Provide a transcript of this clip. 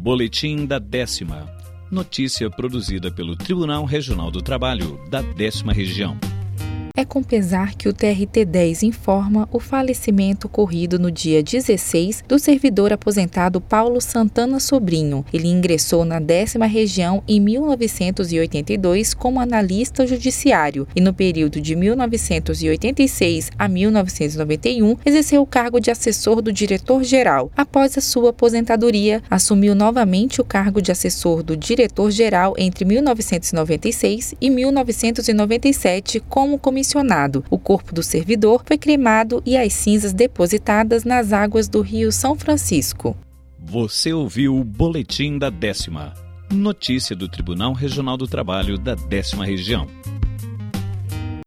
Boletim da 10ª. Notícia produzida pelo Tribunal Regional do Trabalho da 10ª Região. É com pesar que o TRT-10 informa o falecimento ocorrido no dia 16 do servidor aposentado Paulo Santana Sobrinho. Ele ingressou na 10ª Região em 1982 como analista judiciário e no período de 1986 a 1991 exerceu o cargo de assessor do diretor-geral. Após a sua aposentadoria, assumiu novamente o cargo de assessor do diretor-geral entre 1996 e 1997 como comissionário. O corpo do servidor foi cremado e as cinzas depositadas nas águas do Rio São Francisco. Você ouviu o Boletim da 10ª. Notícia do Tribunal Regional do Trabalho da 10ª Região.